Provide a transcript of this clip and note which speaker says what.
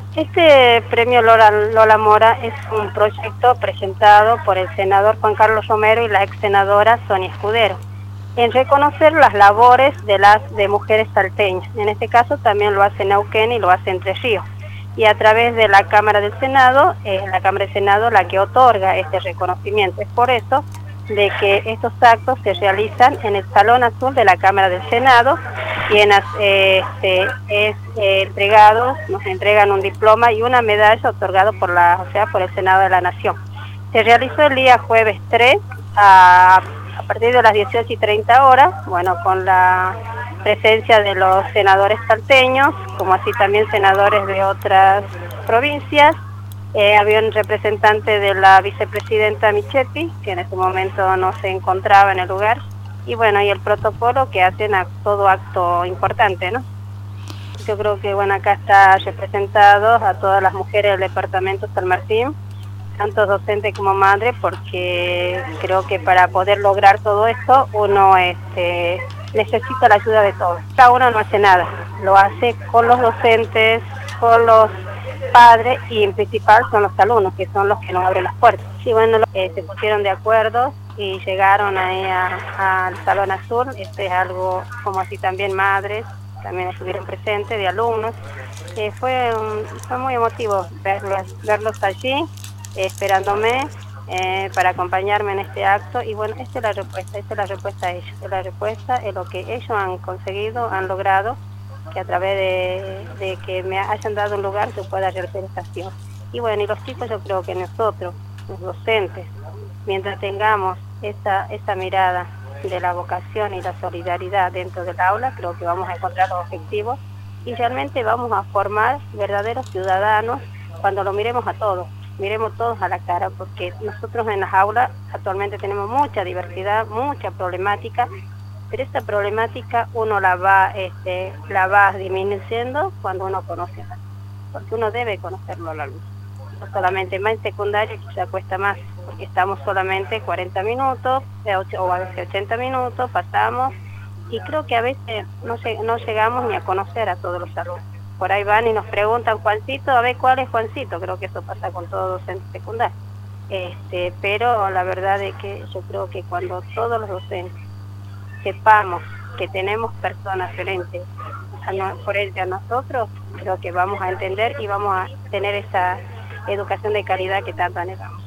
Speaker 1: Este premio Lola Mora es un proyecto presentado por el senador Juan Carlos Romero y la ex senadora Sonia Escudero, en reconocer las labores de mujeres salteñas. En este caso también lo hace Neuquén y lo hace Entre Ríos. Y a través de la Cámara del Senado, es la Cámara del Senado la que otorga este reconocimiento. Es por eso de que estos actos se realizan en el Salón Azul de la Cámara del Senado, quienes nos entregan un diploma y una medalla otorgado por por el Senado de la Nación. Se realizó el día jueves 3 a partir de las 18:30 horas, bueno, con la presencia de los senadores salteños, como así también senadores de otras provincias. Había un representante de la vicepresidenta Michetti, que en ese momento no se encontraba en el lugar, y bueno, y el protocolo que hacen a todo acto importante, ¿no? Yo creo que bueno, acá está representados a todas las mujeres del departamento San Martín, tanto docente como madre, porque creo que para poder lograr todo esto uno necesita la ayuda de todos. Cada uno no hace nada, lo hace con los docentes, con los padres y en principal son los alumnos, que son los que nos abren las puertas. Sí, bueno, se pusieron de acuerdo y llegaron ahí al Salón Azul. Es algo como así también madres, también estuvieron presentes, de alumnos. Fue muy emotivo verlos allí, esperándome para acompañarme en este acto. Y bueno, esta es la respuesta a ellos, la respuesta es lo que ellos han conseguido, han logrado, que a través de que me hayan dado un lugar se pueda realizar esta acción. Y bueno, y los chicos, yo creo que nosotros, los docentes, mientras tengamos esta mirada de la vocación y la solidaridad dentro del aula, creo que vamos a encontrar los objetivos y realmente vamos a formar verdaderos ciudadanos cuando lo miremos todos a la cara, porque nosotros en las aulas actualmente tenemos mucha diversidad, mucha problemática, pero esta problemática uno la va disminuyendo cuando uno conoce, porque uno debe conocerlo a la luz. No solamente más en secundaria, quizá cuesta más, porque estamos solamente 40 minutos, o a veces 80 minutos, pasamos, y creo que a veces no llegamos ni a conocer a todos los alumnos. Por ahí van y nos preguntan, Juancito, a ver cuál es Juancito. Creo que eso pasa con todo docente secundario. Pero la verdad es que yo creo que cuando todos los docentes sepamos que tenemos personas frente a nosotros, creo que vamos a entender y vamos a tener esa educación de calidad que tanto anhelamos.